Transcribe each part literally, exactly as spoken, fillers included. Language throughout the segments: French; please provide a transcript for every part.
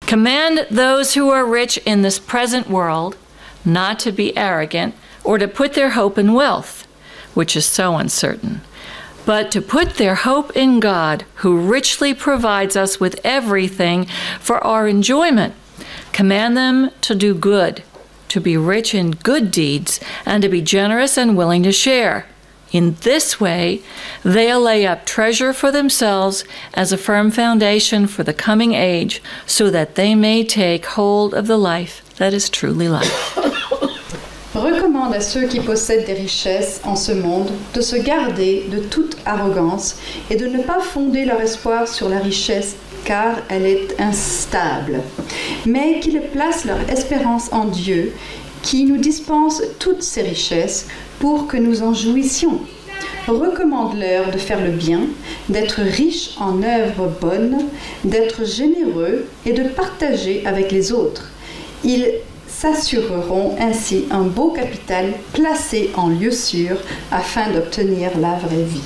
Command those who are rich in this present world not to be arrogant or to put their hope in wealth, which is so uncertain, but to put their hope in God, who richly provides us with everything for our enjoyment. Command them to do good, to be rich in good deeds, and to be generous and willing to share. In this way, they'll lay up treasure for themselves as a firm foundation for the coming age, so that they may take hold of the life that is truly life. Recommande à ceux qui possèdent des richesses en ce monde de se garder de toute arrogance et de ne pas fonder leur espoir sur la richesse, car elle est instable, mais qu'ils placent leur espérance en Dieu, qui nous dispense toutes ces richesses pour que nous en jouissions. Recommande-leur de faire le bien, d'être riches en œuvres bonnes, d'être généreux et de partager avec les autres. Ils s'assureront ainsi un beau capital placé en lieu sûr afin d'obtenir la vraie vie.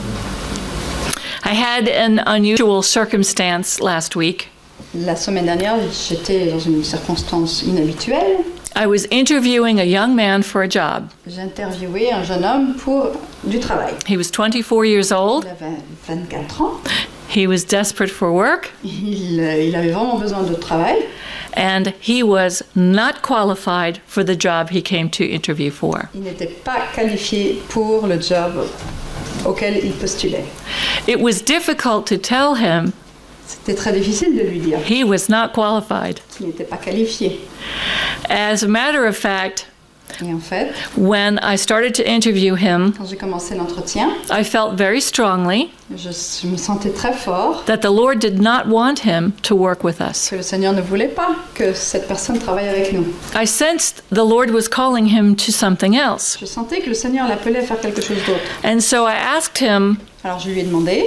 I had an unusual circumstance last week. La semaine dernière, j'étais dans une circonstance inhabituelle. I was interviewing a young man for a job. J'ai interviewé un jeune homme pour du travail. He was twenty-four years old. Il avait vingt-quatre ans. He was desperate for work. Il, il avait vraiment besoin de travail. And he was not qualified for the job he came to interview for. Il n'était pas qualifié pour le job auquel il postulait. It was difficult to tell him C'était très difficile de lui dire he was not qualified. qu'il n'était pas qualifié. As a matter of fact, Et en fait, when I started to interview him, quand j'ai commencé l'entretien, I felt very strongly je, je me sentais très fort that the Lord did not want him to work with us. que le Seigneur ne voulait pas que cette personne travaille avec nous. I sensed the Lord was calling him to something else. Je sentais que le Seigneur l'appelait à faire quelque chose d'autre. And so I asked him Alors je lui ai demandé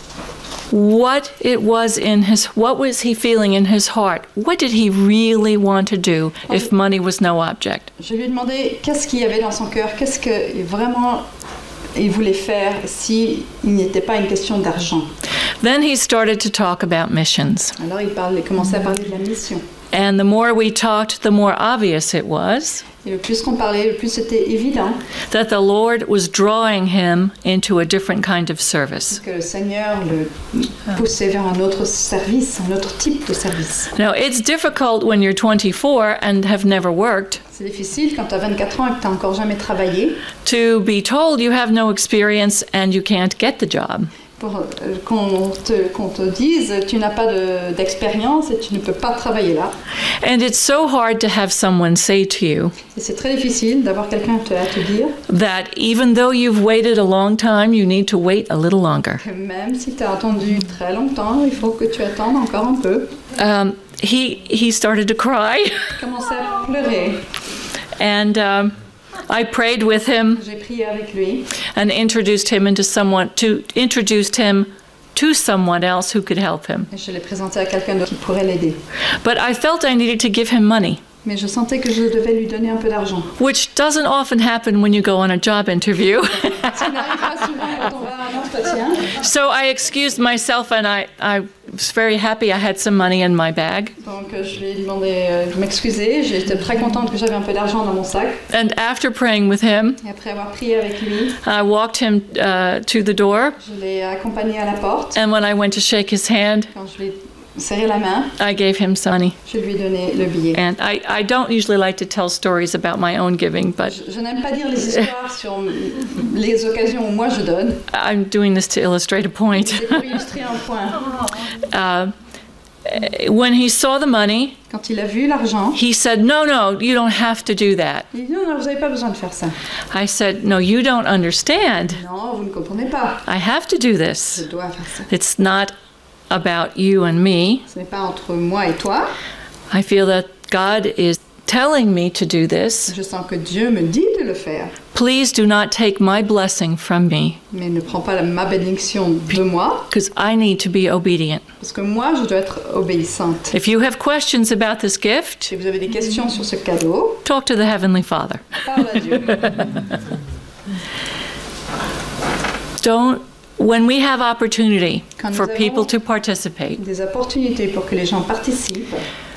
what it was in his, what was he feeling in his heart? What did he really want to do if money was no object? Je lui ai demandé qu'est-ce qu'il y avait dans son cœur, qu'est-ce que vraiment il voulait faire si il n'était pas une question d'argent. Then he started to talk about missions. Alors il, parlait, il commençait à parler de la mission. And the more we talked, the more obvious it was Et le plus qu'on parlait, le plus c'était évident that the Lord was drawing him into a different kind of service. que le Seigneur le poussait vers un autre service, un autre type de service. Now, it's difficult when you're twenty-four and have never worked C'est difficile quand tu as vingt-quatre ans et que tu n'as encore jamais travaillé to be told you have no experience and you can't get the job. pour euh, qu'on te, qu'on te dise tu n'as pas de, d'expérience et tu ne peux pas travailler là. And it's so hard to have someone say to you Et c'est très difficile d'avoir quelqu'un te- à te dire that even though you've waited a long time, you need to wait a little longer. que même si tu as attendu très longtemps, il faut que tu attendes encore un peu. Um, he he started to cry, Il commençait à pleurer. and um, I prayed with him J'ai prié avec lui and introduced him into someone to introduced him to someone else who could help him. et je l'ai présenté à quelqu'un d'autre qui pourrait l'aider. But I felt I needed to give him money, Mais je sentais que je devais lui donner un peu d'argent. which doesn't often happen when you go on a job interview. Ce qui n'arrive pas souvent quand on va à un entretien. So I excused myself, and I, I was very happy I had some money in my bag. Donc euh, je lui ai demandé euh, de m'excuser. J'étais très contente que j'avais un peu d'argent dans mon sac. And after praying with him, Et après avoir prié avec lui, I walked him uh, to the door, je l'ai accompagné à la porte. and when I went to shake his hand, Quand je lui ai serré la main, I gave him some money. je lui ai donné le billet. And I, I don't usually like to tell stories about my own giving, but Je, je n'aime pas dire les histoires sur les occasions où moi je donne. I'm doing this to illustrate a point. C'est pour illustrer un point. Uh, when he saw the money, Quand il a vu l'argent, he said, no, no, you don't have to do that. il dit non, non, vous n'avez pas besoin de faire ça. I said, no, you don't understand. Non, vous ne comprenez pas. I have to do Je this. dois faire ça. It's not about you and me. Ce n'est pas entre moi et toi. I feel that God is telling me to do this. Je sens que Dieu me dit de le faire. Please do not take my blessing from me, Mais ne prends pas la- ma bénédiction de moi, because I need to be obedient. parce que moi, je dois être obéissante. If you have questions about this gift, Si vous avez des questions sur ce cadeau, talk to the Heavenly Father. parle à Dieu. Don't when we have opportunity Quand nous for avons- people to participate, Des opportunités pour que les gens participent.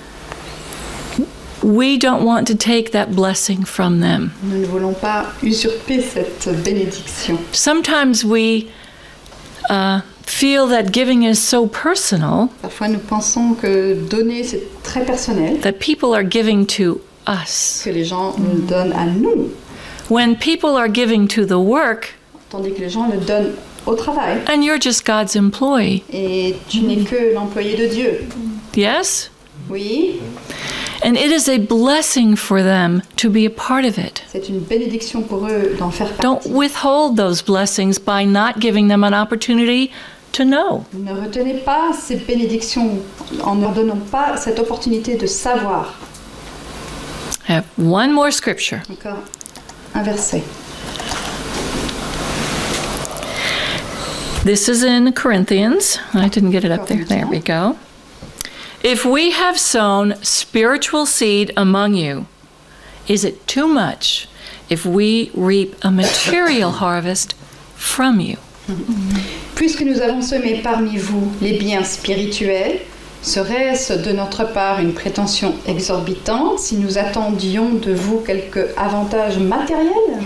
we don't want to take that blessing from them. Nous ne voulons pas usurper cette bénédiction. Sometimes we uh, feel that giving is so personal Parfois, nous pensons que donner, c'est très personnel, that people are giving to us. que les gens le donnent à nous, When people are giving to the work, tandis que les gens le donnent au travail. and you're just God's employee. Et tu n'es que l'employé de Dieu. Yes? Oui, And it is a blessing for them to be a part of it. c'est une bénédiction pour eux d'en faire Don't partie. withhold those blessings by not giving them an opportunity to know. Ne retenez pas ces bénédictions en ne leur donnant pas cette opportunité de savoir. I have one more scripture. Encore un verset. This is in Corinthians. I didn't get it up there. There we go. If we have sown spiritual seed among you, is it too much if we reap a material harvest from you? Puisque nous avons semé parmi vous les biens spirituels, serait-ce de notre part une prétention exorbitante si nous attendions de vous quelque avantage matériel?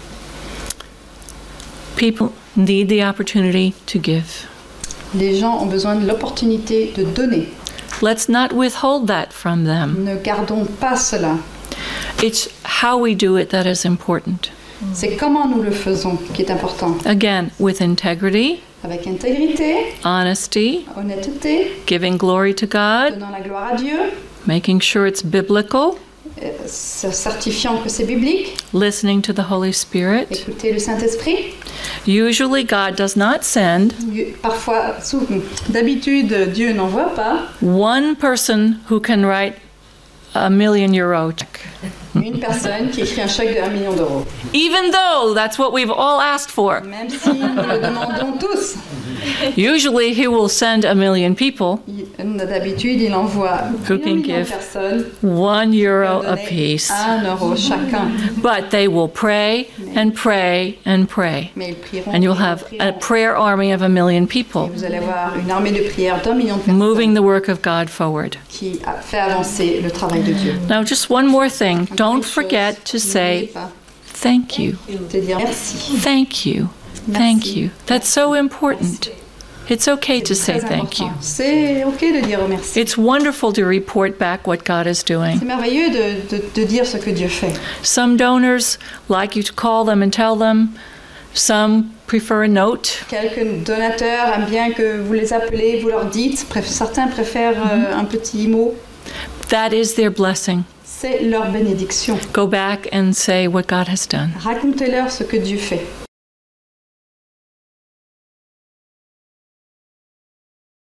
People need the opportunity to give. Les gens ont besoin de l'opportunité de donner. Let's not withhold that from them. Ne gardons pas cela. It's how we do it that is important. C'est comment nous le faisons qui est important. Again, with integrity, Avec intégrité, honesty, honnêteté, giving glory to God, donnant la gloire à Dieu, making sure it's biblical, euh, se certifiant que c'est biblique, listening to the Holy Spirit. écouter le Saint-Esprit. Usually God does not send Parfois, sous- d'habitude, Dieu n'envoie pas one person who can write a million euro check. une personne qui écrit un chèque de un million d'euros. Even though that's what we've all asked for. Même si nous le demandons tous. Usually he will send a million people, Il- D'habitude, il envoie Who un can million de give personnes one pour euro donner apiece. un euro chacun. But they will pray and pray and pray. Mais ils prieront. And you'll prieront, have a prieront. prayer army of a million Et people vous allez avoir une armée de prières d'un million de personnes moving the work of God forward. qui a fait avancer le travail de Dieu. Now, just one more thing. Encore Don't une chose, forget to n'oubliez say pas thank you. de dire merci. Thank you. Thank you. That's so important. It's okay to say Très thank you. important. C'est ok de dire merci. It's wonderful to report back what God is doing. C'est merveilleux de, de, de dire ce que Dieu fait. Some donors like you to call them and tell them. Some prefer a note. Quelques donateurs aiment bien que vous les appelez, vous leur dites. Préf- Certains préfèrent euh, un petit mot. That is their blessing. C'est leur bénédiction. Go back and say what God has done. Racontez-leur ce que Dieu fait.